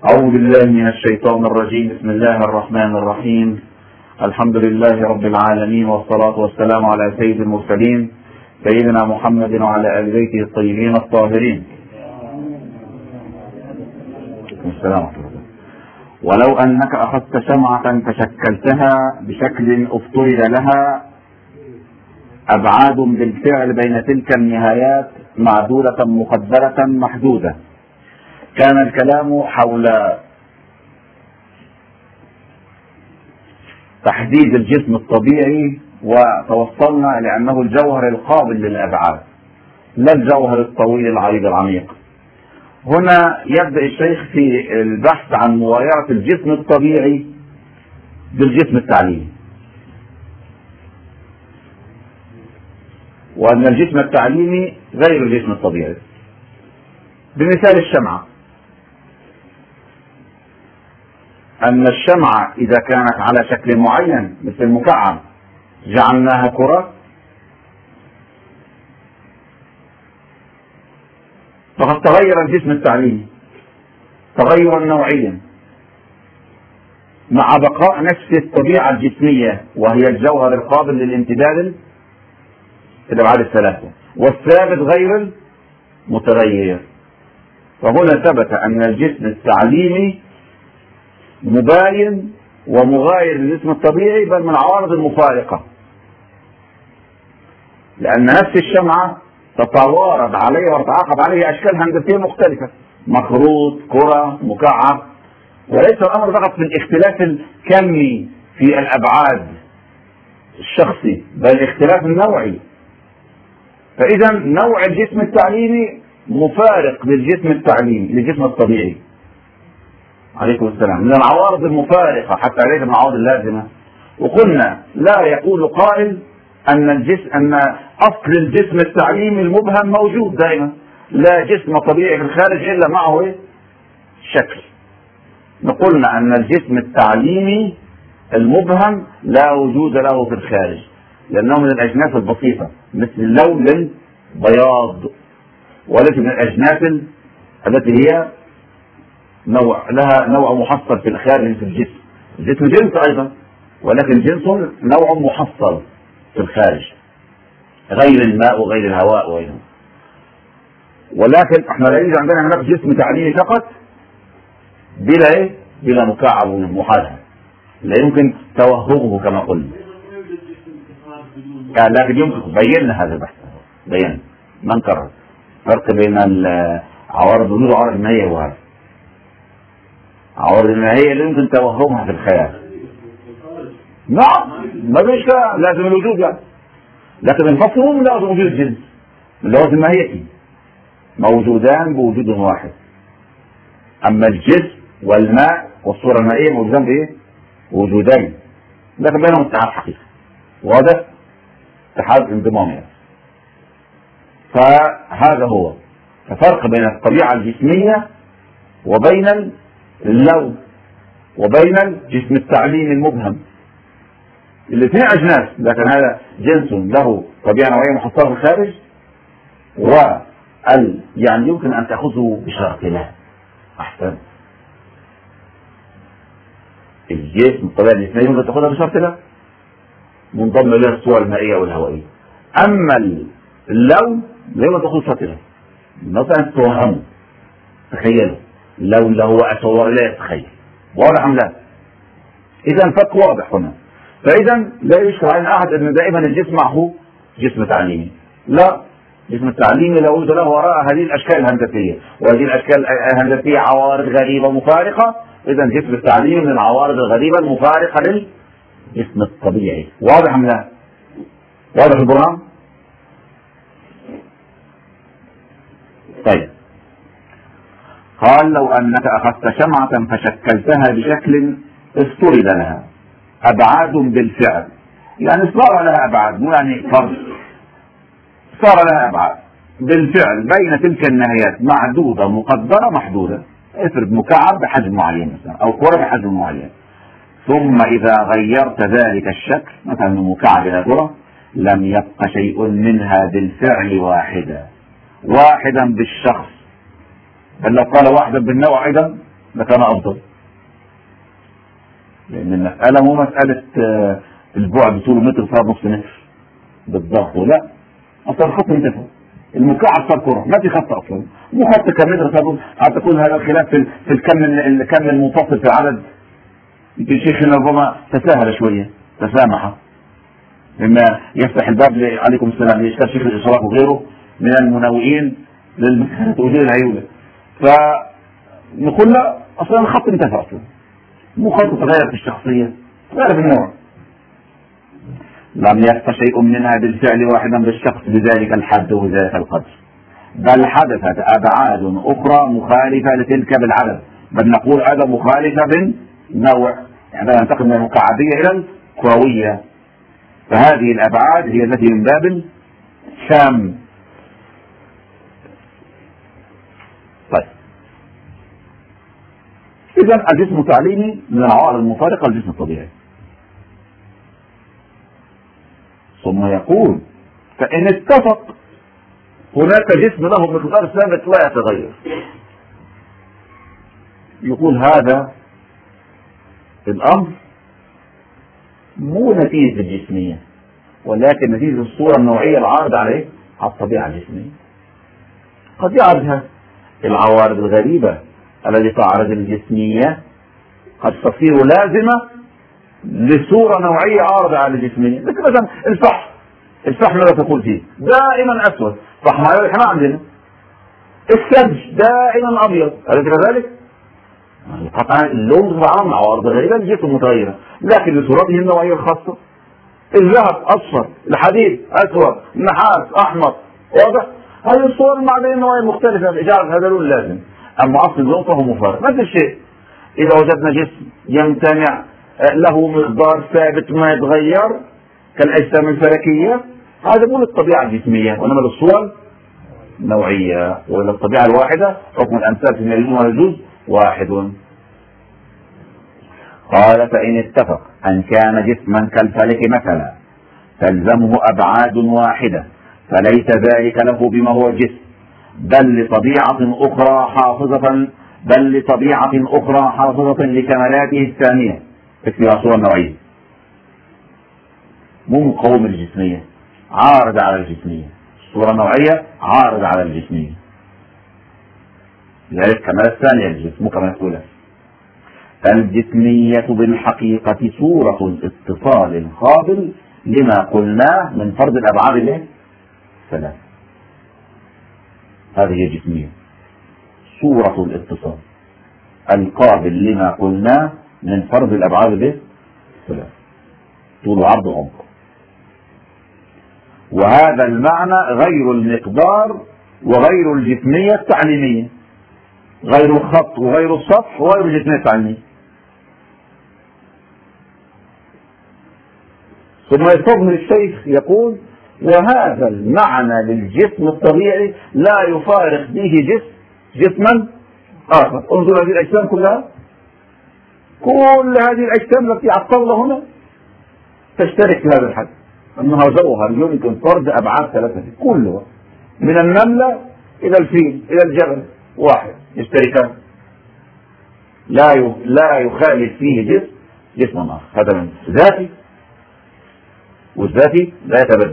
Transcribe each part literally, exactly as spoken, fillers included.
أعوذ بالله من الشيطان الرجيم. بسم الله الرحمن الرحيم. الحمد لله رب العالمين، والصلاة والسلام على سيد المرسلين سيدنا محمد وعلى آل بيته الطيبين الطاهرين. السلام عليكم. ولو أنك أخذت شمعة فشكلتها بشكل افترض لها أبعاد بالفعل بين تلك النهايات معدودة مقدرة محدودة. كان الكلام حول تحديد الجسم الطبيعي، وتوصلنا لأنه الجوهر القابل للأبعاد لا الجوهر الطويل العريض العميق. هنا يبدأ الشيخ في البحث عن مغايرة الجسم الطبيعي بالجسم التعليمي، وأن الجسم التعليمي غير الجسم الطبيعي. بمثال الشمعة، أن الشمعة إذا كانت على شكل معين مثل المكعب جعلناها كرة، فقد تغير الجسم التعليمي تغيرا نوعيا مع بقاء نفس الطبيعة الجسمية، وهي الجوهر القابل للامتداد في الأبعاد الثلاثة، والثابت غير المتغير. فهنا ثبت أن الجسم التعليمي مباين ومغاير للجسم الطبيعي، بل من العوارض المفارقة، لأن نفس الشمعة تتوارد عليها وتتعاقب عليها أشكال هندسية مختلفة، مخروط، كرة، مكعب، وليس الأمر فقط في الاختلاف الكمي في الأبعاد الشخصي، بل الاختلاف النوعي. فإذا نوع الجسم التعليمي مفارق للجسم التعليمي للجسم الطبيعي. عليكم السلام. من العوارض المفارقة حتى ليس من العوارض اللازمة. وقلنا لا يقول قائل أن الجسم أن أصل الجسم التعليمي المبهم موجود دائما، لا جسم طبيعي في الخارج إلا معه إيه؟ شكل. نقولنا أن الجسم التعليمي المبهم لا وجود له في الخارج، لأنه من الأجناس البسيطة مثل اللون للبياض، وليس من الأجناس التي هي نوع لها نوع محصل في الخارج في الجسم. الجسم جنس أيضا، ولكن جنس نوع محصل في الخارج غير الماء وغير الهواء وغيره. ولكن احنا لا يوجد عندنا هناك جسم تعليمي فقط بلا ايه؟ بلا مكعب ومحاذاه، لا يمكن توهمه كما قلنا. يعني لكن يمكن بينا هذا البحث، بينا ما نكرر فرق بين عوارض الوجود وعوارض الماهية. وهذا عوارض الماهية اللي يمكن توهمها في الخيال. نعم ما فيش لازم الوجود يعني، لكن المفهوم لازم وجود الجنس اللي هو في الماهية موجودان بوجود واحد. أما الجسم والماء والصورة المائية موجودان بإيه؟ وجودين، لكن بينهم اتحاد حقيقي، وهذا اتحاد انضمامي يعني. فهذا هو الفرق بين الطبيعة الجسمية وبين اللون وبين الجسم التعليمي المبهم. الاثنين أجناس، لكن هذا جنس له طبيعة نوعية محصلة في الخارج، وال يعني يمكن أن تأخذه بشرط له. أحسن. الجسم الطبيعة الجسمية يمكن تأخذها بشرط له، منضم له الصور المائية والهوائية. أما اللون لا يمكن تأخذ بشرط له، مثلا توهمه، تخيله لون له هو أصور لا يتخيل، واضح أم لا؟ إذا الفرق واضح هنا. فإذا لا يشكل على أحد أن دائما الجسم معه جسم تعليمي، لا، جسم التعليمي لا وجود له وراء هذه الأشكال الهندسية، وهذه الأشكال الهندسية عوارض غريبة مفارقة. إذا جسم التعليمي من العوارض الغريبة المفارقة للجسم الطبيعي. واضح أم لا؟ واضح البرهان؟ طيب، قال لو أنك أخذت شمعة فشكلتها بشكل افترض لها أبعاد بالفعل، يعني صار لها أبعاد، مو يعني فرض، صار لها أبعاد بالفعل بين تلك النهايات معدودة مقدرة محدودة. افرض مكعب بحجم معين مثلا، أو كرة بحجم معين، ثم إذا غيرت ذلك الشكل مثلا من مكعب إلى كرة لم يبق شيء منها بالفعل واحدا واحدا بالشخص، بل لو قال واحدا بالنوع أيضا لكان افضل، لان المساله مو مساله البعد طوله متر صار نص متر بالضبط، لا اصلا الخط انتفع، المكعب صار كره، ما في خط اصلا، مو خط كمتر صار، حتى تكون هذا الخلاف في في الكم الكم المنفصل في العدد. شيخنا ربما تساهل شويه، تسامح، مما يفتح الباب عليكم السلام لإشكال شيخ الإشراف وغيره من المنوئين للتوجيه العيولة. فنقول لا، أصلا الخط انتفع أصلا، مو خط تغير في الشخصية، تغير في النوع. لم يخف شيء منها بالفعل واحدا بالشخص بذلك الحد وذلك القدر، بل حدثت أبعاد أخرى مخالفة لتلك بالعدد، بل نقول هذا مخالفة بالنوع، يعني ننتقل من المكعبية إلى الكروية. فهذه الأبعاد هي التي من باب الشام. طيب، إذن الجسم التعليمي من العوارض المفارقة للجسم الطبيعي. ثم يقول فإن اتفق هناك جسم له مقدار ثابت لا يتغير، يقول هذا الأمر مو نتيجة الجسمية، ولكن نتيجة الصورة النوعية العارضة عليه على الطبيعة الجسمية. قد يعرضها العوارض الغريبة التي تعرض الجسمية قد تصير لازمة لصورة نوعية عارضة على الجسمية، مثل مثلا الفحم. الفحم ماذا تقول فيه؟ دائما أسود، فحم احنا عندنا. الثلج دائما أبيض، أليس كذلك؟ قطعا اللون طبعا عوارض غريبة الجسم متغيرة، لكن لصورته النوعية الخاصة. الذهب أصفر، الحديد أسود، النحاس أحمر، واضح؟ هذه الصور المعدنية النوعية المختلفة بإجابة هذا اللون لازم، أما أصل اللون فهو مفارق. نفس الشيء إذا وجدنا جسم يمتنع له مقدار ثابت ما يتغير كالأجسام الفلكية، هذا مو للطبيعة الجسمية وإنما للصور النوعية، وإلى الطبيعة الواحدة حكم الأمثال في الجزء والجزء واحد. قال فإن اتفق أن كان جسما كالفلك مثلا تلزمه أبعاد واحدة فليس ذلك له بما هو جسم، بل لطبيعة أخرى حافظة بل لطبيعة أخرى حافظة لكمالاته الثانية فيها صورة نوعية، مو مقاومة للجسمية، عارضة على الجسمية، الصورة النوعية عارضة على الجسمية، لذلك كمال الثانية للجسم مو كمال الأولى. الجسمية بالحقيقة صورة اتصال قابل لما قلناه من فرض الأبعاد له ثلاث. هذه هي الجسمية، صورة الاتصال القابل لما قلناه من فرض الأبعاد له ثلاث، طول وعرض وعمق. وهذا المعنى غير المقدار وغير الجسمية التعليمية، غير الخط وغير السطح وغير الجسمية التعليمية. ثم يستظهر الشيخ يقول وهذا المعنى للجسم الطبيعي لا يفارق به جسم جسما آخر. انظر هذه الأجسام كلها، كل هذه الأجسام التي عطلنا هنا تشترك في هذا الحد، أنها جوهر يمكن فرض أبعاد ثلاثة كلها، من النملة إلى الفيل إلى الجبل واحد يشتركان، لا لا يخالف فيه جسم جسم آخر. هذا من ذاتي، والذاتي لا يتبدل.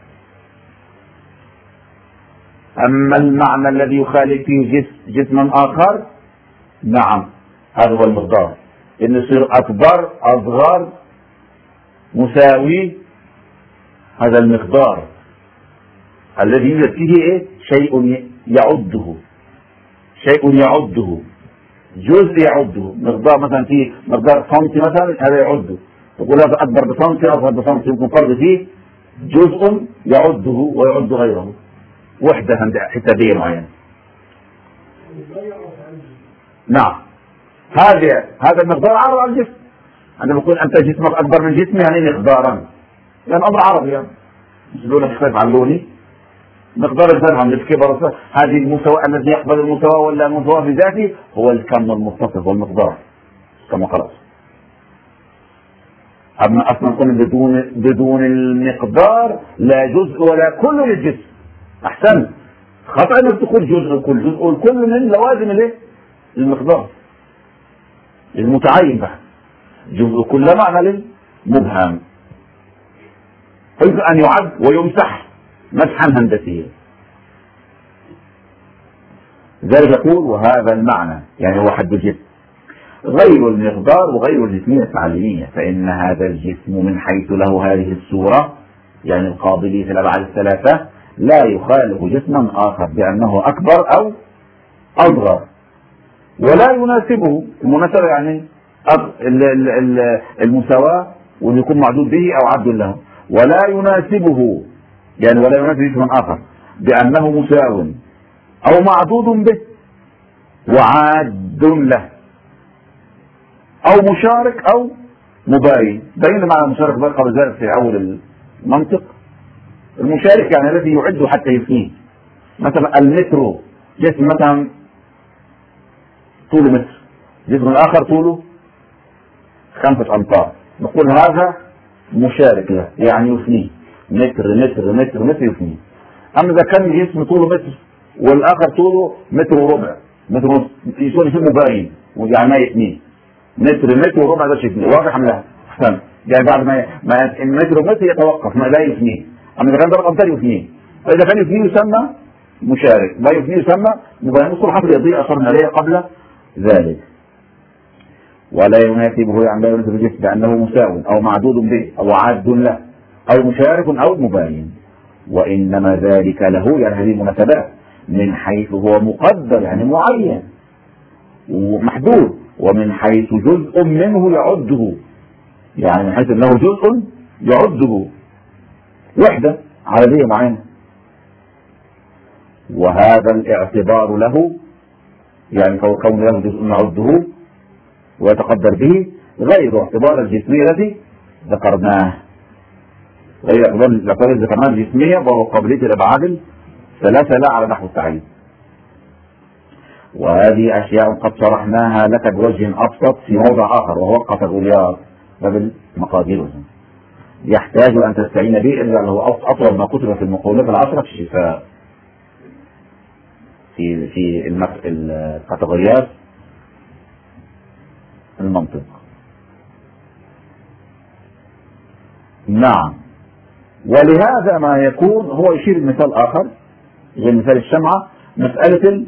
أما المعنى الذي يخالف فيه جسم جسما آخر، نعم هذا هو المقدار، إن يصير أكبر أصغر مساوي، هذا المقدار الذي يوجد فيه إيه؟ شيء يعده، شيء يعده، جزء يعده، مقدار مثلا فيه مقدار سنتي مثلا، هذا يعده، تقول هذا أكبر بسنتي أصغر بسنتي، يمكن فرض فيه جزء يعده ويعد غيره، وحدة حسابية معينة. نعم هذا هذا المقدار عرض على الجسم. عندما يقول أنت جسمك أكبر من جسمي يعني مقدارا، يعني أمر عربي، يعني لون يختلف عن لوني، مقدار يختلف عن الكبر. هذه المساواة الذي يقبل المساواة ولا المساواة في ذاته هو الكم المتصف والمقدار كما قرأت. أما أصلا قلنا بدون بدون المقدار لا جزء ولا كل للجسم. أحسن، خطأ أنك تقول جزء الكل، جزء الكل من لوازم الايه؟ المقدار. المتعين بقى جزء كل معنى للمبهم يمكن أن يعد ويمسح مسحا هندسيا. ذلك يقول وهذا المعنى يعني هو حد الجسم غير المقدار وغير الجسمية التعليمية، فإن هذا الجسم من حيث له هذه الصورة يعني القابلية في الأبعاد الثلاثة لا يخالف جسما آخر بأنه أكبر أو أصغر، ولا يناسبه المناسبة يعني المساواة واللي يكون معدود به أو عبد له، ولا يناسبه يعني ولا يناسب جسما آخر بأنه مساو أو معدود به وعاد له أو مشارك أو مباين. بين مع المشارك بقى قبل ذلك في أول المنطق. المشارك يعني الذي يعد حتى يفنيه، مثلا المترو جسم مثلا طوله متر، جسم الآخر طوله خمسة أمتار، نقول هذا مشارك له يعني يفنيه متر متر متر متر يفنيه. أما إذا كان جسم طوله متر والآخر طوله متر وربع متر ونص يكون فيه مباين يعني ما يفنيه متر متر وربع ده شكله واضح أم لا؟ أحسن يعني بعد ما ما المتر ومتر يتوقف ما لا يفنيه. أما إذا كان ضرب أمتار يفنيه، فإذا كان يفنيه يسمى مشارك، ما يفنيه يسمى مباين. الصورة حتى يضيء أشرنا عليه قبل ذلك. ولا يناسبه يعني لا يناسب الجسم بأنه مساو أو معدود به أو عاد له أو مشارك أو مباين، وإنما ذلك له يعني هذه المناسبات من حيث هو مقدر يعني معين ومحدود، ومن حيث جزء منه يعده يعني من حيث أنه جزء يعده وحدة عددية معينة. وهذا الاعتبار له يعني كون له جزء يعده ويتقدر به غير اعتبار الجسمية التي ذكرناه، غير اعتبار الذي ذكرناه الجسمية وهو قابلية الأبعاد ثلاثة لا على نحو التعيين. وهذه أشياء قد شرحناها لك بوجه أبسط في موضع آخر وهو وقف الأولياء باب المقادير، يحتاج أن تستعين به إلا أنه أطول ما كتب في المقولات العشرة في الشفاء في في الكاتيجوريات المنطق. نعم. ولهذا ما يكون هو يشير المثال آخر غير مثال الشمعة، مسألة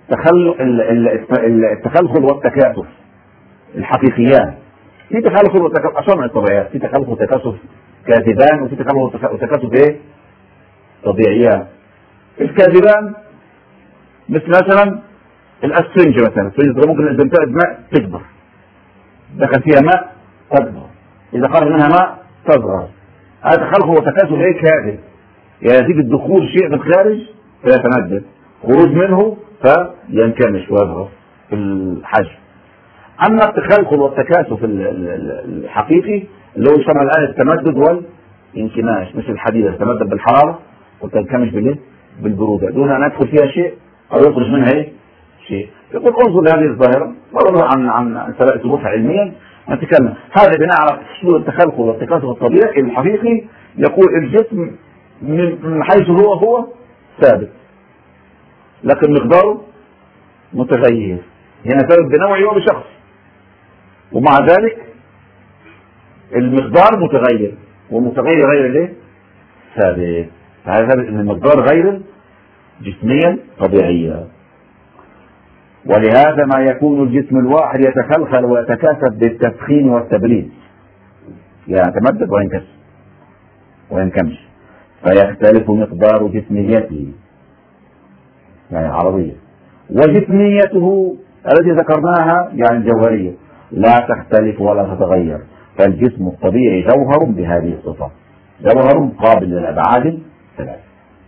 التخلخل والتكاثف الحقيقيان. في تخلخل وتكاثف أشرنا الطبيعيات، في تخلخل وتكاثف كاذبان وفي تخلخل وتكاثف ايه طبيعيان. الكاذبان مثل مثلا الاسفنج مثلا، الاسفنج ممكن اذا امتلأت ماء تكبر، دخل فيها ماء تكبر، اذا خرج منها ماء تصغر. هذا تخلخل وتكاثف ايه كاذب، يعني نتيجة دخول شيء في الخارج فيتمدد، خروج منه فينكمش ويصغر في الحجم. اما التخلخل والتكاثف الحقيقي اللي هو يسمى الان التمدد والانكماش، مثل الحديد تتمدد بالحراره وتنكمش بالايه؟ بالبروده، دون ان يدخل فيها شيء او يخرج منها ايه؟ شيء. يقول انظر لهذه الظاهره مرة عن عن ثبوتها علميا نتكلم. هذا بناء على اصول التخلخل والتكاثف الطبيعي الحقيقي. يقول الجسم من حيث هو هو ثابت لكن مقداره متغير، هنا ثابت بنوعه وبشخص، ومع ذلك المقدار متغير، والمتغير غير الايه؟ ثابت. فهذا ثابت ان المقدار غير جسميا طبيعيا. ولهذا ما يكون الجسم الواحد يتخلخل ويتكاثف بالتسخين والتبريد، يعني يتمدد وينكسر وينكمش، فيختلف مقدار جسميته يعني العربية، وجسميته التي ذكرناها يعني الجوهرية لا تختلف ولا تتغير. فالجسم الطبيعي جوهر بهذه الصفة، جوهر قابل للأبعاد الثلاث.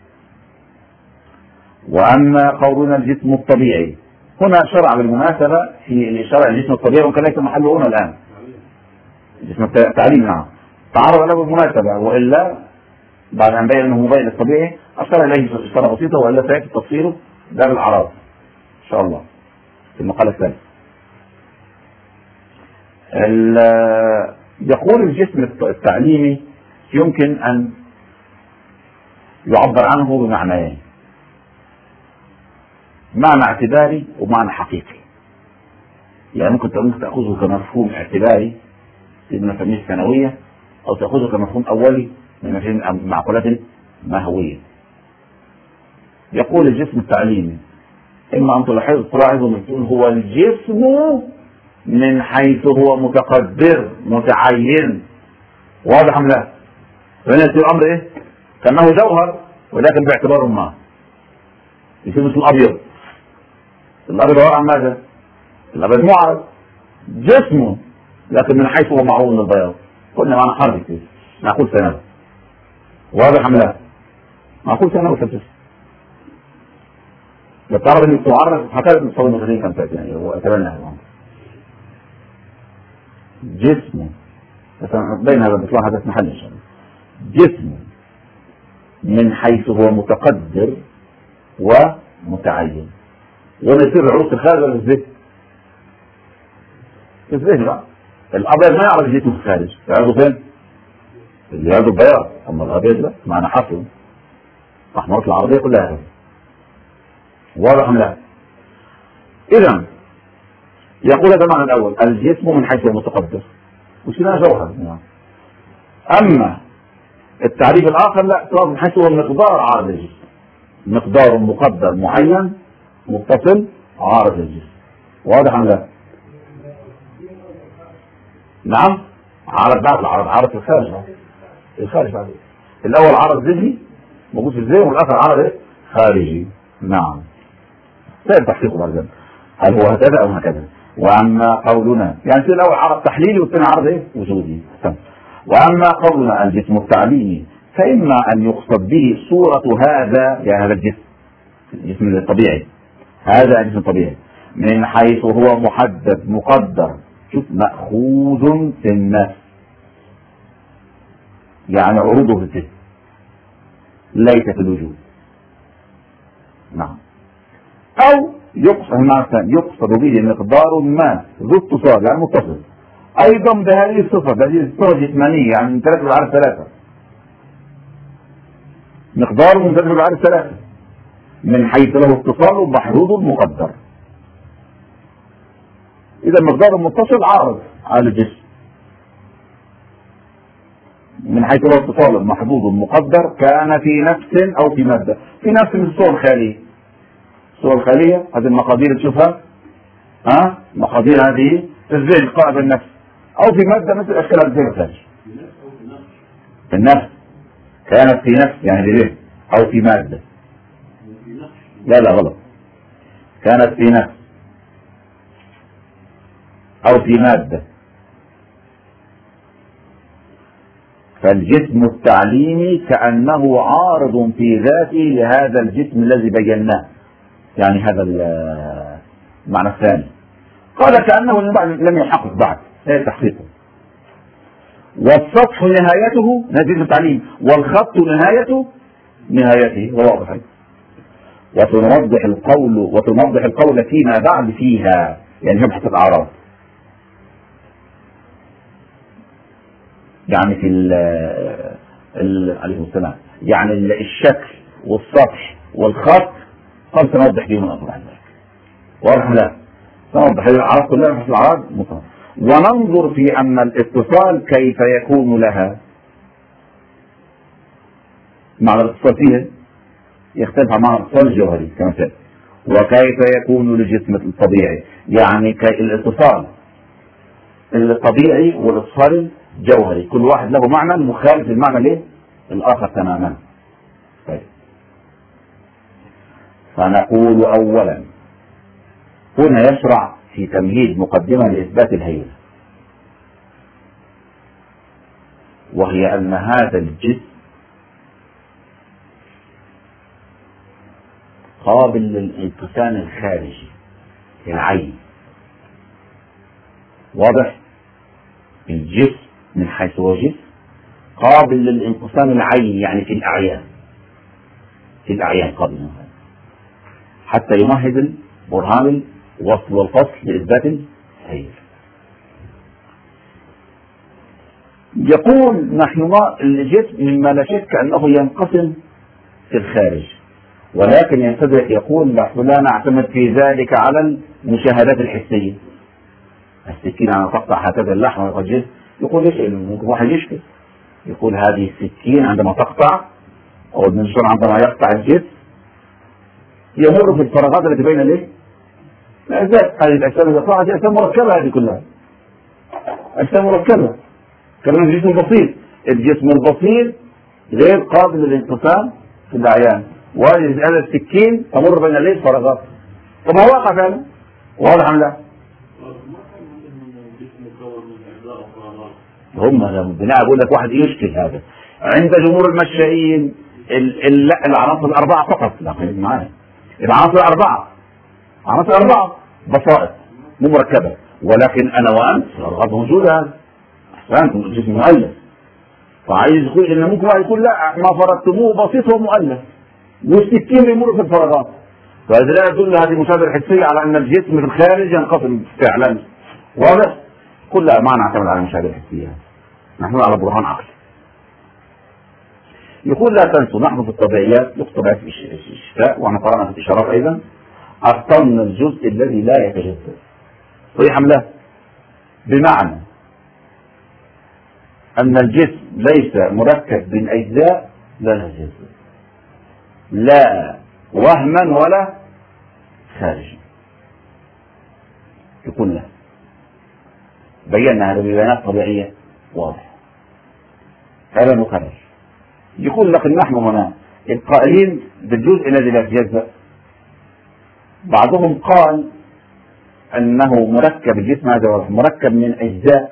وأما قولنا الجسم الطبيعي هنا شرع بالمناسبة في شرع الجسم الطبيعي، وكان ليس محله هنا الآن جسم التعليم. نعم تعرض له بالمناسبة، وإلا بعد أن بين أنه مبين الطبيعي أشار إليه إشارة بسيطة، وإلا سيأتي تفصيله دار الأعراض إن شاء الله في المقالة الثالثة. يقول الجسم التعليمي يمكن أن يعبر عنه بمعنيين، معنى اعتباري ومعنى حقيقي. يعني ممكن ممكن تأخذه كمفهوم اعتباري في المفاهيم الثانوية، أو تأخذه كمفهوم أولي من مفاهيم المعقولات المهوية. يقول الجسم التعليمي إما أن تلاحظ تلاحظوا من تقول هو الجسم من حيث هو متقدر متعين. واضح أم لا؟ فهنا يصير الأمر إيه؟ كأنه جوهر ولكن باعتبار ما يصير مثل الأبيض. الأبيض عبارة عن ماذا؟ الأبيض معرض جسمه لكن من حيث هو معروض من البياض. قلنا معنى حرف كده معقول ثانوي. واضح أم لا؟ معقول ثانوي في الجسم. بتعرف انك تعرف حكايه الصوم المغربي كم تاتي يعني هو اتمنى هذا جسمه بين هذا بيطلع هذا اسمه حل ان شاء الله. جسمه من حيث هو متقدر ومتعين. وما يصير عروق الخارج ولا الذهن؟ الذهن بقى. الابيض ما يعرف جسمه في الخارج، يعرفه فين؟ اللي يعرفه البياض، اما الابيض لا معنى حصل احمرات العربيه كلها هذا. واضح لا؟ اذا يقول هذا المعنى الاول الجسم من حيث هو متقدر وشنا جوهر. اما التعريف الاخر لا صار من حيث هو مقدار عارض الجسم، مقدار مقدر معين متصل عارض الجسم. واضح ام لا؟ نعم عرض بعد العرض عرض في الخارج الخارج بعد الاول عرض ذهني موجود في الذهن والاخر عرض ايه؟ خارجي. نعم لا تحقيق بعد ذلك هل هو هكذا او هكذا. واما قولنا يعني في الاول عرض تحليلي والثاني عرض ايه؟ وجودي. واما قولنا الجسم التعليمي فاما ان يقصد به صورة هذا يعني هذا الجسم الجسم الطبيعي هذا الجسم الطبيعي من حيث هو محدد مقدر شوف مأخوذ في النفس يعني عروضه في الذهن ليس في الوجود. نعم. او يقصد يقصد به مقدار ما ذو اتصال يعني متصل ايضا بهذه الصفه بهذه الصفه الجسمانيه يعني من ثلاثه بالعدد ثلاثه مقدار من ثلاثه بالعدد ثلاثه من حيث له اتصال محدود مقدر. اذا المقدار المتصل عارض على الجسم من حيث له اتصال محدود مقدر كان في نفس او في ماده. في نفس من الصور الخاليه الصور الخاليه هذه المقادير تشوفها ها مقادير هذه في الذهن قائمه بالنفس او في ماده مثل اشكال الذهن الخارج. في النفس كانت في نفس يعني بذهن او في ماده. لا لا غلط كانت في نفس او في ماده. فالجسم التعليمي كأنه عارض في ذاته لهذا الجسم الذي بيناه يعني هذا المعنى الثاني. قال كأنه لم يحقق بعد لا تحقيقه. والسطح نهايته نتيجة التعليم والخط نهايته نهايته وواضح. وتوضح القول وتوضح القول فيما بعد فيها يعني يبحث الأعراض يعني في ال عليه السلام يعني الشكل والسطح والخط قد سنوضح فيهم الأمر عن ذلك. واضح لا؟ سنوضح الأعراض كلها نبحث الأعراض مطلق. وننظر في أن الاتصال كيف يكون لها معنى الاتصال فيها يختلف عن معنى الاتصال الجوهري كما سأل. وكيف يكون للجسم الطبيعي يعني الاتصال الطبيعي والاتصال الجوهري كل واحد له معنى مخالف للمعنى ليه الآخر تماما. طيب. فنقول أولا هنا يشرع في تمهيد مقدمة لإثبات الهيئة وهي أن هذا الجسم قابل للانقسام الخارجي العين. واضح؟ الجسم من حيث هو جسم قابل للانقسام العين يعني في الأعيان في الأعيان قابل حتى يمهد برهان الوصل والفصل لإثبات الهيئة. يقول نحن ما الجسم مما لا شك أنه ينقسم في الخارج ولكن يستدرك يقول لا نعتمد في ذلك على المشاهدات الحسية السكين عندما تقطع هكذا اللحم والجلد، يقول ليش ممكن واحد يشكي، يقول هذه السكين عندما تقطع أو الإنسان عندما يقطع الجلد يمر في الفراغات التي بين الايه؟ الأجزاء. هذه الأجسام إذا قطعت أجسام مركبة، هذه كلها أجسام مركبة. كمان الجسم البسيط، الجسم البسيط غير قابل للانقسام في الأعيان، وهذه السكين تمر بين الايه؟ الفراغات. طب هو واقع فعلا؟ واضح أم لا؟ هم بناء بقول لك واحد يشكل هذا عند جمهور المشائين العناصر الأربعة فقط. لا خليك معايا، العناصر الأربعة عناصر أربعة بسائط مو مركبة، ولكن أنا وأنت الأربعة موجودة. أحسنت، الجسم مؤلف، فعايز يقول إن ممكن واحد يقول لا ما فرضتموه بسيط هو مؤلف والسكين يمر في الفراغات، فهذا لا يدل هذه المشاهدة الحسية على أن الجسم في الخارج ينقسم فعلا. واضح؟ كلها ما نعتمد على المشاهدة الحسية، نحن على برهان عقلي. يقول لا تنسوا نحن في الطبيعيات، طبيعة الشفاء واحنا قرأنا في الإشارات أيضا، أبطلنا الجزء الذي لا يتجزأ. صحيح أم لا؟ بمعنى أن الجسم ليس مركب من أجزاء لا تتجزأ، لا وهما ولا خارجا. يقول لا، بينا هذا ببيانات طبيعية واضحة، هذا مكرر. يقول لك نحن هنا القائلين بالجزء الذي لا يتجزأ، بعضهم قال أنه مركب الجسم هذا مركب من أجزاء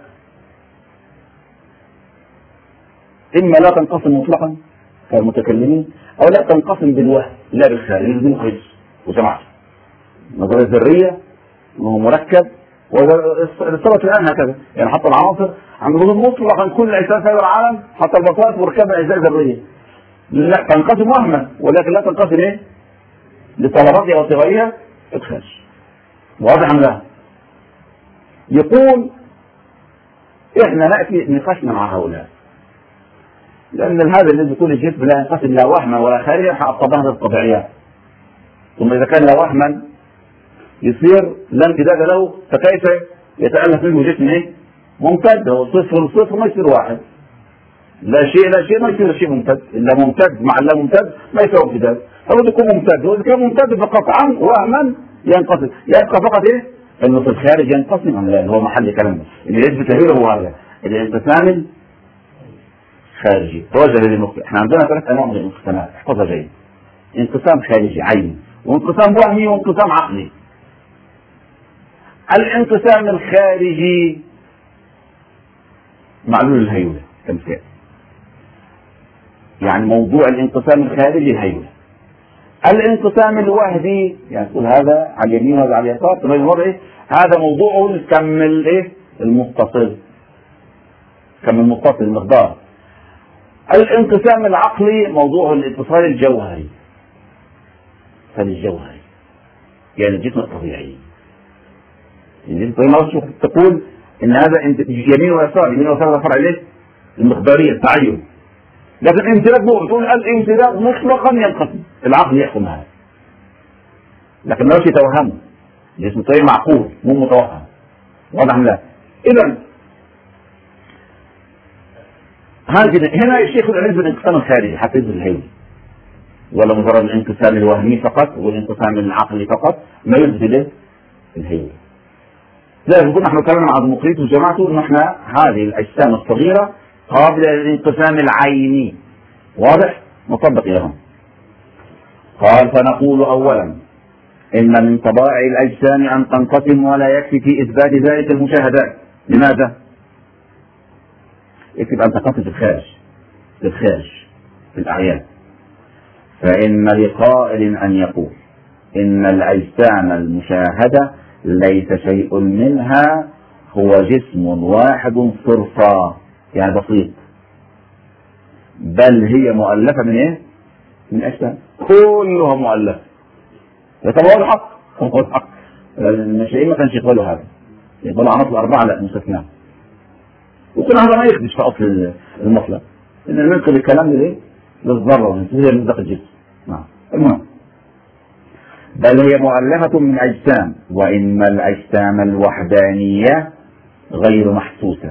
إما لا تنقسم مطلقا كالمتكلمين أو لا تنقسم بالوهم لا بالخارج بالمخرج. وسمعت النظرية الذرية أنه مركب، والصورة الآن هكذا، يعني حتى العناصر عند وجود مطلقا كل الأجزاء في العالم حتى البسائط مركبة أجزاء ذرية، لا تنقسم وهما ولكن لا تنقسم إيه؟ لطلباتها وصغيرها الخارج. واضح أم لا؟ يقول إحنا نأتي نقاشنا مع هؤلاء، لأن هذا الذي يكون الجسم لا ينقسم لا وهما ولا خارجا حطبها الطبيعيات، ثم إذا كان لا وهما يصير لا امتداد له، فكيف يتألف منه جسم ايه؟ ممتد. هو صفر صفر ما يصير واحد، لا شيء لا شيء ما يصير شيء ممتد، الا ممتد مع لا ممتد ما يسوي امتداد. فهو يكون ممتد، واذا كان ممتد فقطعا وهما ينقسم، يبقى فقط ايه؟ انه في الخارج ينقسم ام لا؟ هو محل كلامه اللي يثبت تهويله هو هذا الانقسام الخارجي. توجه للنقطة، احنا عندنا ثلاث انواع من الانقسامات، احفظها جيد. انقسام خارجي عيني، وانقسام وهمي، وانقسام عقلي. الانقسام الخارجي معلول الهيولة كمثال، يعني موضوع الانقسام الخارجي الهيولة. الانقسام الوهمي يعني تقول هذا على اليمين وهذا على اليسار، طب الوضع ايه؟ هذا موضوعه الكم الايه؟ المتصل، كم المتصل المقدار. الانقسام العقلي موضوعه الاتصال الجوهري، فالجوهري يعني الجسم الطبيعي. يعني تقول ان هذا يمين ويسار، يمين ويسار هذا فرع ليه؟ المقداريه التعين. لكن امتداد نوع تقول الامتداد مطلقا ينقسم، العقل يحكم هذا، لكن ما يتوهمه، الجسم الطبيعي معقول مو متوهم. واضح لا؟ اذا هنا الشيخ العلم بالانقسام الخارجي حتى يثبت الهيولي، ولا مجرد الانقسام الوهمي فقط والانقسام العقلي فقط ما يثبت الهيولي. لا يقول نحن كلامنا مع ديمقريط وجماعته ان احنا هذه الاجسام الصغيره قابله للانقسام العيني. واضح؟ نطبق لهم. قال فنقول اولا ان من طبائع الاجسام ان تنقسم ولا يكفي في اثبات ذلك المشاهدات. لماذا؟ يكفي ان تنقسم في الخارج، في الخارج في الاعيان. فان لقائل ان يقول ان الاجسام المشاهده ليس شيء منها هو جسم واحد صرفا، يعني بسيط، بل هي مؤلفة من ايه؟ من اجسام كلها مؤلفة. طب هو الحق، هو الحق المشاهير ما كانش يقبلوا هذا، يقبلوا عناصر الأربعة لا مستثنى، وكل هذا ما يخدش في أصل المطلب، إن ننقل الكلام لإيه؟ للذرة ونسيبها من ذاك الجسم. نعم. المهم بل هي مؤلفة من أجسام، وإن الأجسام الوحدانية غير محسوسة،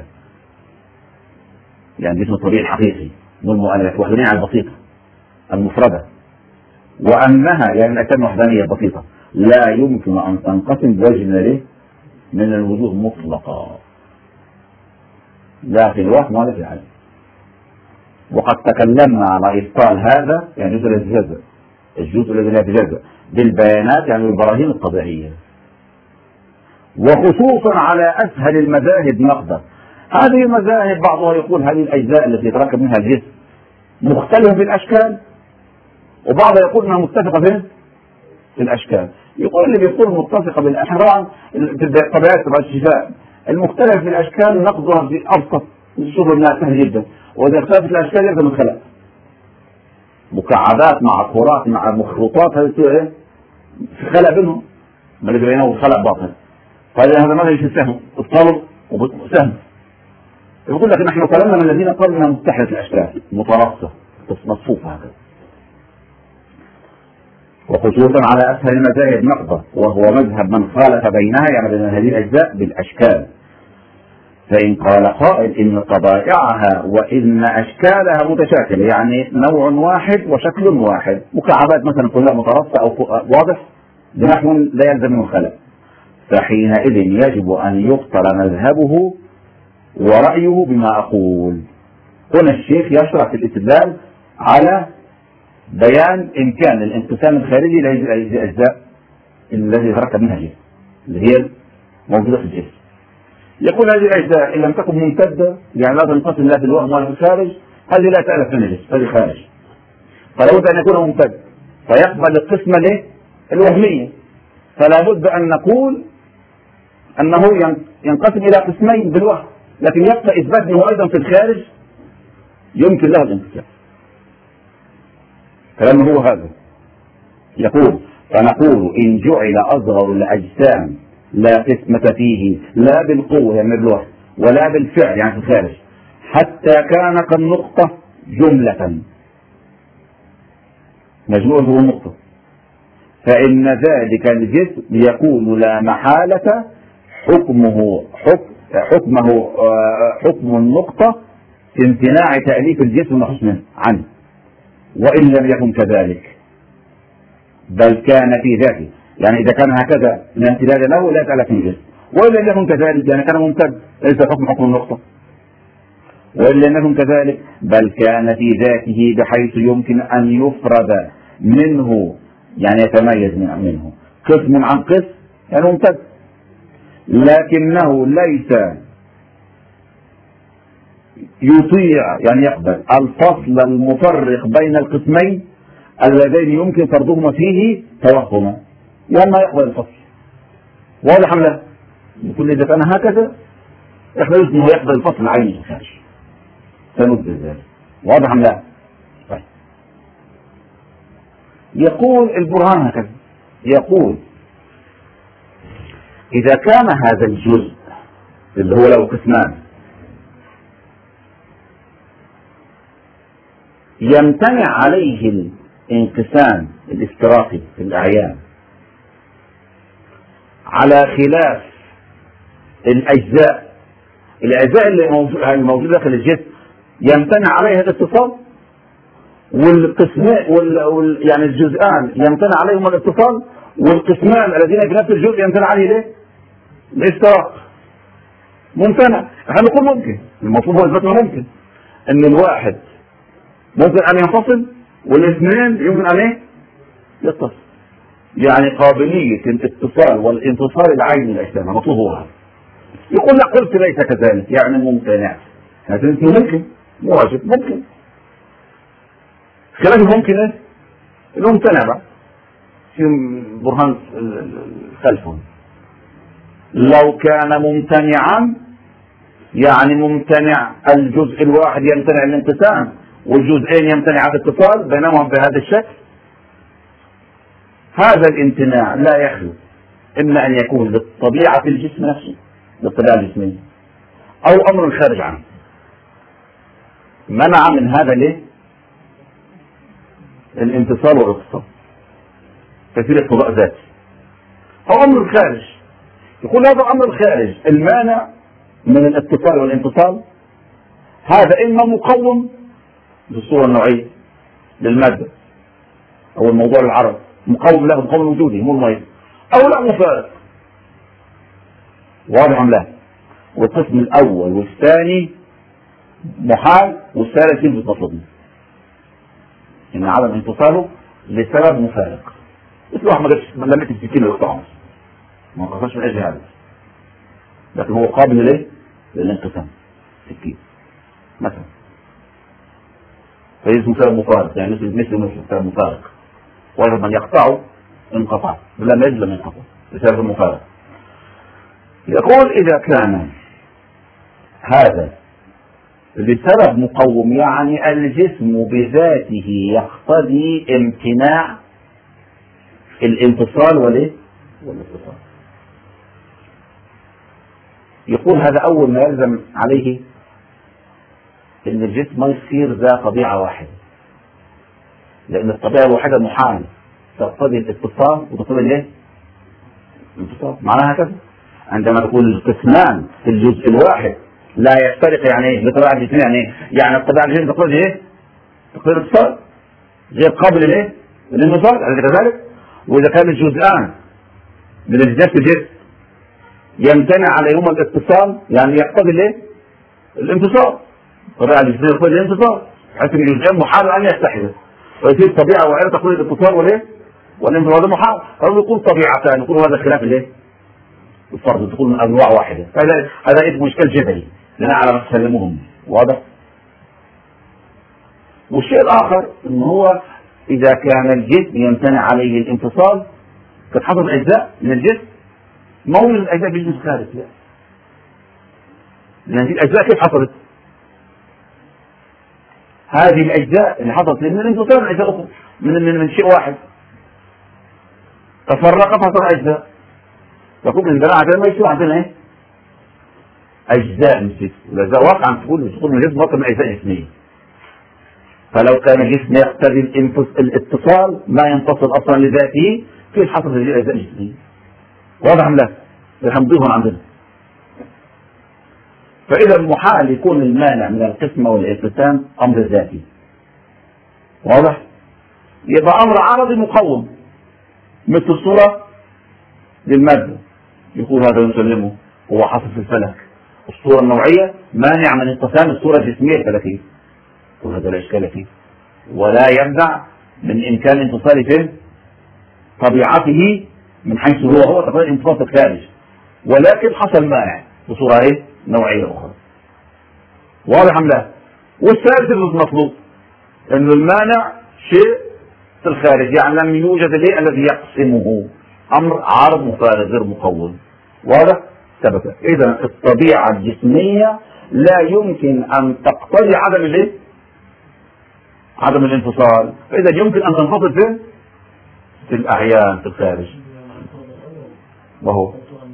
يعني جسم الطبيعي الحقيقي والمؤنث وحدانية على البسيطة المفردة، وأنها يعني الأجسام الوحدانية البسيطة لا يمكن أن تنقسم بوجه من من الوجوه مطلقا، لا في الوهم ولا في العلم. وقد تكلمنا على إبطال هذا، يعني الجزء الذي يتجزأ الجزء الذي لا يتجزأ بالبيانات، يعني بالبراهين الطبيعية، وخصوصا على أسهل المذاهب نقدا. هذه المذاهب بعضها يقول هذه الأجزاء التي يتركب منها الجسم مختلفة في الأشكال، وبعضها يقول أنها متفقة في الأشكال. يقول اللي بيقول متفقة بالأشكال في الطبيعات تبع الشفاء، المختلف في الأشكال نقضها في أبسط نشوف انها سهل جدا، واذا اختلفت الاشكال يلزم الخلق، مكعبات مع كرات مع مخروطات، هذه تصير ايه؟ في خلق بينهم، ما اللي بينهم خلق باطل. فهذا هذا ماذا يصير سهم الطلب وسهم. يقول لك نحن كلامنا من الذين قالوا انها متحده الاشكال مترصه مصفوفه هكذا، وخصوصا على اسهل المذاهب نقضه، وهو مذهب من خالف بينها، يعني بين هذه الاجزاء بالاشكال. فإن قال قائل إن طبائعها وإن أشكالها متشاكلة، يعني نوع واحد وشكل واحد، مكعبات مثلا كلها مترصة أو واضح بنحو لا يلزم من الخلق، فحينئذ يجب أن يبطل مذهبه ورأيه بما أقول. هنا الشيخ يشرح في الاستدلال على بيان إمكان الانقسام الخارجي لهذه الأجزاء الذي يتركب منها الجسم اللي هي موجودة في الجسم. يقول هذه الأجزاء إن لم تكن ممتدة، يعني لا تنقسم لا في الوهم ولا في الخارج، هذه لا تألف من الجسم، هذه خارج. فلا بد أن يكون ممتد فيقبل القسمة له الوهمية، فلا بد أن نقول أنه ينقسم إلى قسمين بالوهم، لكن يبقى إثبات أنه أيضا في الخارج يمكن له الانقسام. كلامه هو هذا. يقول فنقول إن جعل أصغر الأجسام لا قسمة فيه لا بالقوة يعني بالوحي ولا بالفعل يعني في الخارج، حتى كان كالنقطة جملة، مجموع هو النقطة، فإن ذلك الجسم يكون لا محالة حكمه حكم حكمه حكم النقطة في امتناع تأليف الجسم والنقص منه عنه، وإن لم يكن كذلك بل كان في ذاته، يعني إذا كان هكذا لا امتداد له لا يتألف من الجسم، وإن لم يكن كذلك يعني كان ممتد ليس حكم حكم النقطة، وإن لم يكن كذلك بل كان في ذاته بحيث يمكن أن يفرد منه يعني يتميز منه قسم عن قسم يعني ممتد، لكنه ليس يطيع يعني يقبل الفصل المفرق بين القسمين اللذين يمكن فرضهما فيه توهما، يعني ما يقبل الفصل. واضح أم لا؟ يقول إذا كان هكذا يحتاج أنه يقبل الفصل العيني الخارج، سنثبت ذلك. واضح أم لا؟ طيب. يقول البرهان هكذا، يقول إذا كان هذا الجزء اللي هو له قسمان يمتنع عليه الانقسام الافتراقي في الأعيان على خلاف الأجزاء الأجزاء اللي موجودة داخل الجسم يمتنع عليها الاتصال، والقسمان وال... وال... يعني الجزئان يمتنع عليهم الاتصال، والقسمان الذين في نفس الجزء يمتنع عليه ليه؟ الافتراق. ممتنع. احنا نقول ممكن، المطلوب هو اثبات ممكن ان الواحد ممكن ان ينفصل والاثنين يمكن ان ايه؟ يتصل. يعني قابلية الاتصال والانفصال العيني للاجسام مطلوب هو هذا. يقول لك قلت ليس كذلك يعني ممتنع، هذا ممكن واجب ممكن. خلاف ممكن ايه؟ الممتنع بقى في برهان خلفه. لو كان ممتنعا يعني ممتنع الجزء الواحد يمتنع الانقسام والجزئين يمتنع الاتصال بينهم بهذا الشكل، هذا الامتناع لا يخلو اما ان يكون للطبيعة في الجسم نفسه للطبيعة الجسمية او امر خارج عنه منع من هذا ليه؟ الانتصال والاتصال تسير اقتضاء ذاتي او امر خارج. يقول هذا الامر الخارج المانع من الاتصال والانفصال، هذا إما مقوم بالصورة النوعية للمادة أو الموضوع العرض، مقوم له مقوم وجودي مو المريض، أو لا مفارق. واضح أم لا؟ والقسم الأول والثاني محال، والثالث يلبس مطلوب إن عدم انفصاله لسبب مفارق. مثل واحد ما جابش ما لمت السكين والطعام ما انقصرش من أجل هذا، لكن هو قابل ليه؟ للانقسام سكين مثلا، فيسمى سبب مفارق، يعني مثل مثل مثل سبب مفارق، ويجب من يقطعه انقطع، لم يجد لم ينقطع بسبب مفارق. يقول إذا كان هذا لسبب مقوم، يعني الجسم بذاته يقتضي امتناع الانفصال والايه؟ والاتصال. يقول هذا أول ما يلزم عليه إن الجسم ما يصير ذا طبيعة واحدة، لأن الطبيعة الواحدة محال تقتضي الاتصال وتقتضي الايه؟ الانفصال. معناها هكذا عندما تقول القسمان في الجزء الواحد لا يفترق، يعني ايه؟ بطبيعة الجسم يعني ايه؟ يعني الطبيعة الجسم تقتضي ايه؟ تقتضي الاتصال غير قابل لايه؟ للانفصال، أليس كذلك؟ وإذا كان الجزءان من نفس الجسم يمتنع عليهما الاتصال، يعني يقتضي الايه؟ الانفصال. الطبيعة الجسمية تقتضي الانفصال، حيث ان الجزئين محال ان يتحدا، ويصير الطبيعة واحدة تقتضي الاتصال والايه؟ والانفصال. هذا محال، أو يكون طبيعتان، يكون هذا خلاف الايه؟ الفرض، تكون من انواع واحدة. هذا هذا اسمه اشكال جدلي لنا على ما تسلموهم. واضح؟ والشيء الآخر ان هو إذا كان الجسم يمتنع عليه الانفصال قد حصل أجزاء من الجسم ما هو الأجزاء بالجسم الخارج، لا، لأن هذه الأجزاء كيف حصلت؟ هذه الأجزاء اللي حصلت من الانفصال من أجزاء أخرى من, من, من شيء واحد تفرقت حصل أجزاء، تكون من ذراع عشان ما يصير عندنا إيه؟ أجزاء من الجسم، الأجزاء واقعا تقول تقول من الجسم واقع من أجزاء جسمية. فلو كان الجسم يقتضي الاتصال ما ينفصل اصلا لذاته، كيف حصل هذه الاجزاء الجسميه؟ واضح ام لا؟ نضيفهم عندنا. فاذا المحال يكون المانع من القسمه والانقسام امر ذاتي. واضح؟ يبقى امر عرضي مقوم مثل الصوره للماده، يقول هذا نسلمه هو حصل في الفلك. الصوره النوعيه مانع من انقسام الصوره الجسميه الفلكيه، وهذا لا إشكال فيه، ولا يمنع من إمكان انفصال في طبيعته من حيث هو هو تقريبا انفصال في الخارج، ولكن حصل مانع بصورة ايه؟ نوعية أخرى. واضح أم لا؟ والثالث المطلوب إنه المانع شيء في الخارج، يعني لم يوجد الايه الذي يقسمه، أمر عارض مفارق غير مقوم. واضح؟ ثبت. إذا الطبيعة الجسمية لا يمكن أن تقتضي عدم الايه؟ عدم الانفصال، فإذا يمكن أن تنفصل فين؟ في الأعيان في الخارج. وهو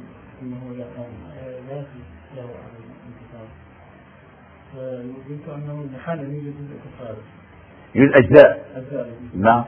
يوجد أجزاء. نعم.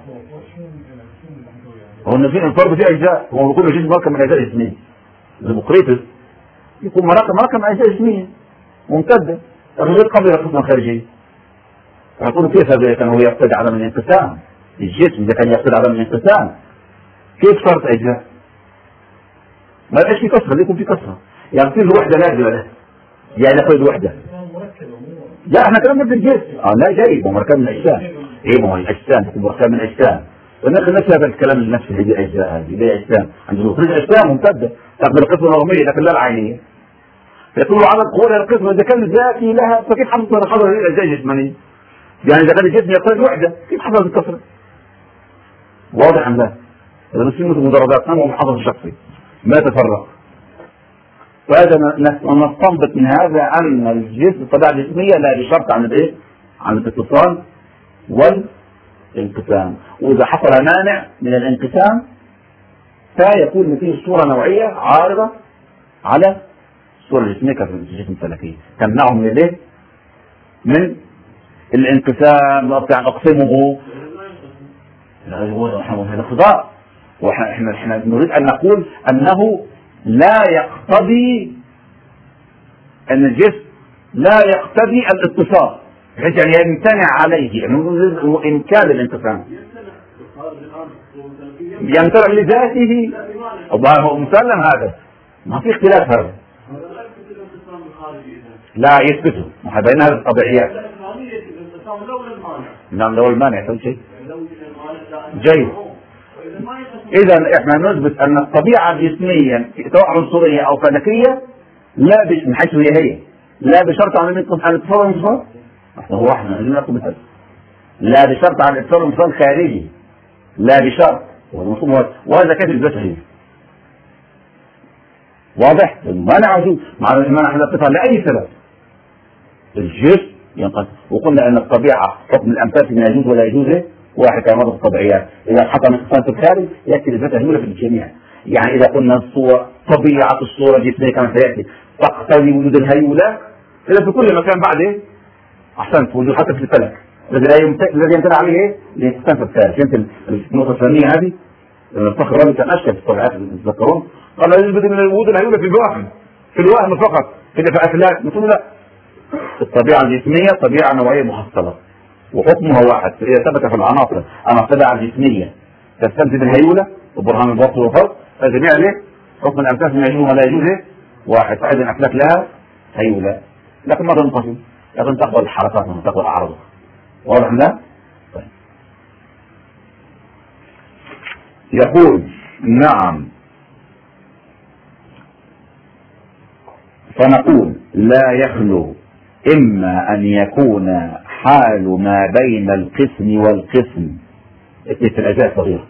هو إن في الفرد فيه أجزاء، هو يقول الجسم مركب من أجزاء جسمية. ديمقريطس يكون مركب مركب من أجزاء جسمية ممتدة غير قبل القسمة الخارجية. يقول كيف هذا كان هو يقتضي عدم الانقسام؟ الجسم إذا كان يقتضي عدم الانقسام كيف صارت أجزاء؟ ما لقاش في كسرة، يكون في كسرة، يعني تصير الوحدة لازمة له، يعني نقول الوحدة. لا احنا كلامنا في الجسم، اه لا جاي هو مركب من الأجسام، ايه ما هو الأجسام تكون مركب من الأجسام، ونحن نفس هذا الكلام النفس اللي هي أجزاء، هذه هي أجسام، عندنا كل الأجسام ممتدة تقبل القسمة الرقمية لكن لا العينية. يقول عدد قوة القسمة إذا كان ذاتي لها فكيف حصلت حصل هذه الأجزاء الجسمانية؟ يعني إذا كان الجسم يقتضي الوحدة كيف حصلت الكسرة؟ واضح أم لا؟ هذا بس يمكن مدرجات نوع محافظ الشخصي ما تفرق. فهذا نستنبط من هذا أن الجسم الطبيعة الجسمية لا بشرط عن الإيه؟ عن الاتصال والانقسام، وإذا حصل مانع من الانقسام فيكون فيه صورة نوعية عارضة على الصورة الجسمية كالجسم الفلكي تمنعه من الإيه؟ من الانقسام أقسمه. هذا خضاع، واحنا احنا نريد ان نقول انه لا يقتضي ان الجسم لا يقتضي الاتصال بحيث يعني يمتنع عليه امكان الانقسام، يمتنع لذاته. الله مسلم هذا، ما في اختلاف هذا، لا يثبته بين هذه الطبيعيات. نعم لو المانع كل شيء جيد. اذا احنا نثبت ان الطبيعه الجسميه سواء عنصريه او فلكيه لا من حيث هي هي لا بشرط على الاتصال والانفصال، هو احنا نقول مثلا لا بشرط على الاتصال والانفصال خارجي، لا بشرط، وهذا كيف البشري واضح. المانع موجود مع المانع احنا اتصال لاي سبب الجسم ينقسم، وقلنا ان الطبيعه حكم الامثال فيما يجوز ولا يجوز واحد كما في الطبيعيات، اذا حصل انقسام في الخارج ياتي الذات هيوله في الجميع. يعني اذا قلنا الصور طبيعه الصوره الجسميه كما سياتي تقتضي وجود الهيوله، اذا في كل مكان بعد ايه؟ احسنت، وجود حتى في الفلك الذي الذي يمتنع عليه ايه؟ الانقسام في الخارج. فهمت النقطه الفنيه هذه؟ الفخر الرازي كان اشكل في الطبيعات تتذكرون، قال يوجد وجود الهيوله في الوهم، في الوهم فقط، في الافلاك. نقول لا، الطبيعه الجسميه طبيعه نوعيه محصله وحكمها واحد، فاذا ثبت في العناصر ان الطبيعه الجسميه تستلزم الهيوله وبرهان البسط والفرق، فجميع ليه؟ حكم الامثال فيما يجوز ولا يجوز واحد، فاذا الافلاك لها هيوله لكن ما تنقسم، لكن تقبل الحركات وما تقبل اعراضها. واضح ده؟ طيب. يقول نعم، فنقول لا يخلو إما أن يكون حال ما بين القسم والقسم في الأجزاء الصغيرة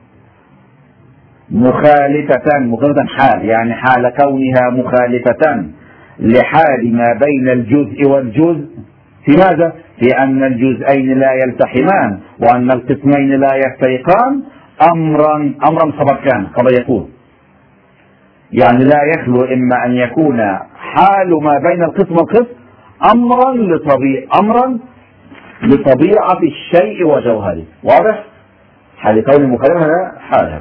مخالفة، مخالفة حال يعني حال كونها مخالفة لحال ما بين الجزء والجزء في ماذا؟ في أن الجزئين لا يلتحمان وأن القسمين لا يفترقان أمرا أمرا خبر كان خبر يكون. يعني لا يخلو إما أن يكون حال ما بين القسم والقسم أمرا لطبيعة أمرا لطبيعة الشيء وجوهره. واضح؟ حال كون المخالفة هذا حال هذا،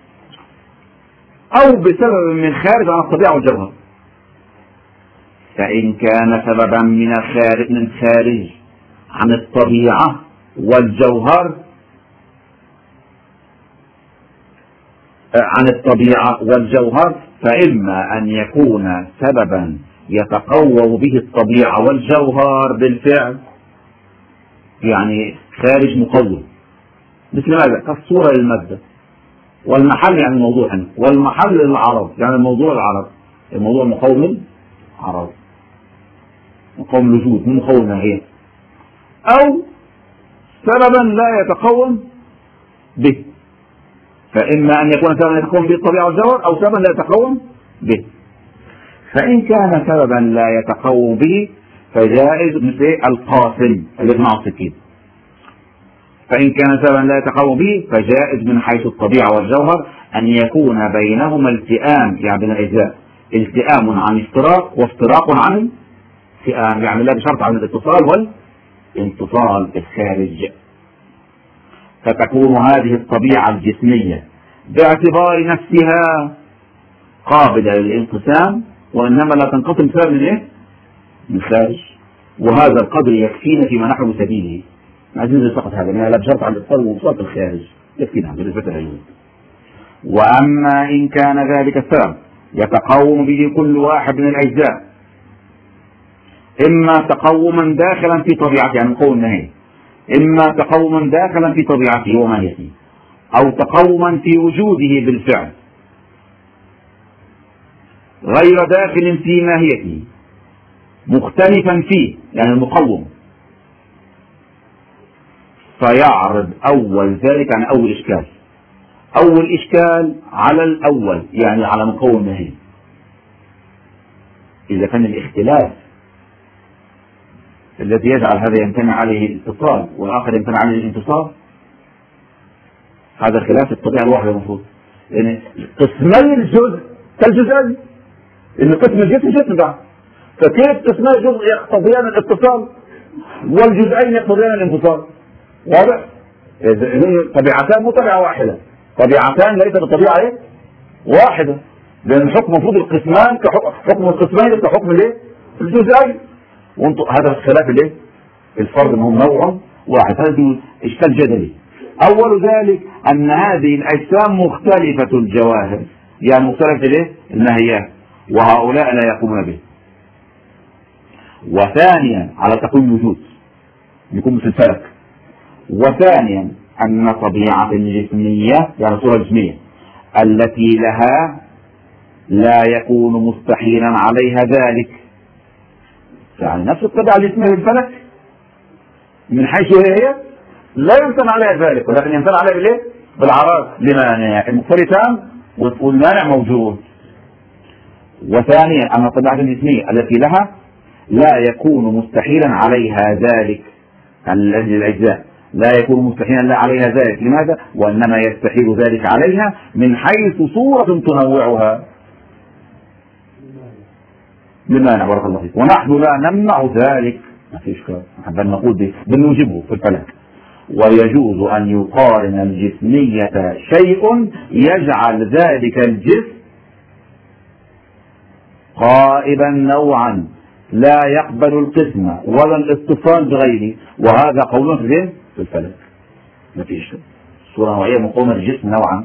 أو بسبب من خارج عن الطبيعة والجوهر. فإن كان سببا من خارج من خارج عن الطبيعة والجوهر عن الطبيعة والجوهر فإما أن يكون سببا يتقوى به الطبيعة والجوهر بالفعل، يعني خارج مقوم، مثل ماذا؟ كالصورة للمادة، والمحل يعني الموضوع هنا، والمحل للعرض يعني الموضوع العرض، الموضوع مقوم عرض، مقوم الوجود مو مقوم ماهية، أو سببا لا يتقوم به، فإما أن يكون سببا يتقوم به الطبيعة والجوهر أو سببا لا يتقوم به. فإن كان سببا لا يتقوم به فجائز مثل القاسم الذي معه السكين. فإن كان سببا لا يتقوم به فجائز من حيث الطبيعة والجوهر أن يكون بينهما التئام، يعني بين الأجزاء التئام عن افتراق وافتراق عن التئام، يعني لا بشرط عن الاتصال والانفصال الخارج. فتكون هذه الطبيعة الجسمية باعتبار نفسها قابلة للانقسام، وإنما لا تنقسم بسبب من إيه؟ من خارج، وهذا القدر يكفينا فيما نحن بسبيله. عايزين فقط هذا لا بشرط عن الاتصال والانفصال في الخارج، يكفينا بالنسبة للعلم. وأما إن كان ذلك السبب يتقوم به كل واحد من الأجزاء، إما تقوما داخلا في طبيعته يعني مقوم نهائي، إما تقوما داخلا في طبيعته وماهيته، أو تقوما في وجوده بالفعل غير داخل في ماهيته مختلفا فيه يعني المقوم، فيعرض أول ذلك عن أول إشكال. أول إشكال على الأول يعني على مقوم ماهي. إذا كان الاختلاف الذي يجعل هذا يمتنع عليه الاتصال والآخر يمتنع عليه الانتصال، هذا خلاف الطبيعة الواحدة المفروض، يعني قسمي الجزء كالجزئين، إن قسم الجسم جسم بعض، فكيف قسمي الجزء يقتضيان الاتصال والجزئين يقتضيان الانفصال؟ واضح؟ طبيعتان مو طبيعة واحدة، طبيعتان ليس بطبيعة ايه؟ واحدة، لأن الحكم المفروض القسمان كحكم القسمين كحكم الايه؟ الجزئين. وانتم هذا الخلاف الايه؟ الفرد انهم نوع واحد، هذا اشكال جدلي. اول ذلك ان هذه الاجسام مختلفة الجواهر، يعني مختلفة الايه؟ الماهيات، وهؤلاء لا يقومون به. وثانيا على تقويم الوجود يكون مثل الفلك. وثانيا ان طبيعة الجسمية يعني الصورة الجسمية التي لها لا يكون مستحيلا عليها ذلك، يعني نفس الطبيعة الجسمية للفلك من حيث هي لا يمتنع عليها ذلك، ولكن يمتنع عليها بالايه؟ بالعراض لمانع المختلفان والمانع موجود. وثانيا ان الطبيعة الجسمية التي لها لا يكون مستحيلا عليها ذلك، الذي الاجزاء لا يكون مستحيلا عليها ذلك، لماذا؟ وانما يستحيل ذلك عليها من حيث صورة تنوعها لمانع. بارك الله فيك. ونحن لا نمنع ذلك، ما فيش كلام، بل نقول به بل نوجبه في الفلك. ويجوز ان يقارن الجسمية شيء يجعل ذلك الجسم قائبا نوعا لا يقبل القسمة ولا الاتصال بغيره، وهذا قولنا في في الفلك. ما فيش صورة نوعية مقومة الجسم نوعا.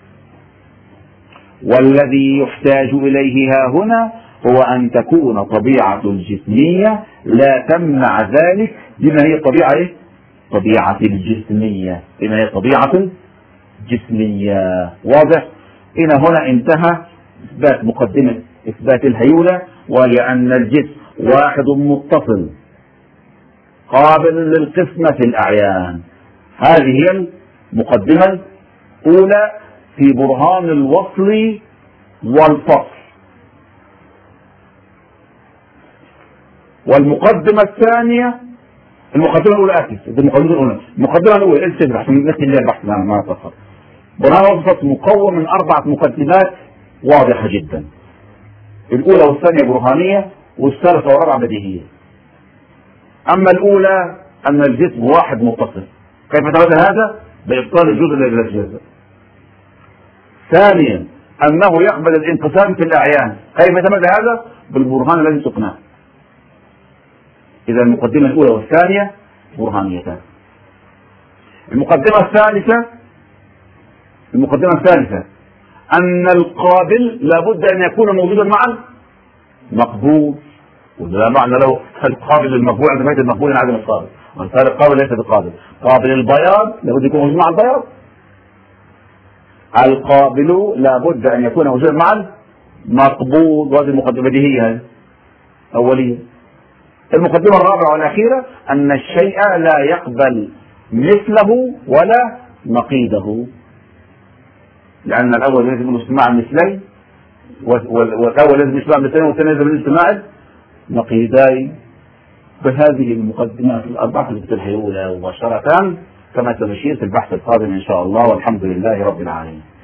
والذي يحتاج إليه ها هنا هو أن تكون طبيعة الجسمية لا تمنع ذلك، بما هي طبيعة إيه؟ طبيعة الجسمية، بما هي طبيعة الجسمية. واضح؟ إن هنا انتهى إثبات مقدمة إثبات الهيولة، وهي أن الجسم واحد متصل قابل للقسمة في الأعيان. هذه هي المقدمة الأولى في برهان الوصل والفصل. والمقدمة الثانية، المقدمة الأولى آسف، المقدمة الأولى، المقدمة الأولى السبب عشان نختم بها البحث ما نتأخر. برهان الوصل مكون من أربعة مقدمات واضحة جدا. الأولى والثانية برهانية، والثالثة والرابعة بديهية. أما الأولى أن الجسم واحد متصل، كيف تبدأ هذا؟ بإبطال الجزء الذي لا يتجزأ. ثانيا أنه يقبل الانقسام في الأعيان، كيف تبدأ هذا؟ بالبرهان الذي سقناه. إذا المقدمة الأولى والثانية برهانيتان. المقدمة الثالثة المقدمة الثالثة أن القابل لابد أن يكون موجودا مع المقبول، ولا معنى له القابل للمقبول عند فائدة المقبول عن عدم القابل، ومثال القابل ليس بقابل. قابل البياض لابد يكون موجود مع البياض، القابل لابد أن يكون موجودا مع المقبول، وهذه المقدمة دي هي أولية. المقدمة الرابعة والأخيرة أن الشيء لا يقبل مثله ولا نقيضه، لأن الأول لازم الاجتماع المثلين، والأول لازم الاجتماع المثلين، والثاني لازم الاجتماع نقيضين. بهذه المقدمات الأربعة التي الأولى مباشرة كما تمشي في البحث القادم إن شاء الله، والحمد لله رب العالمين.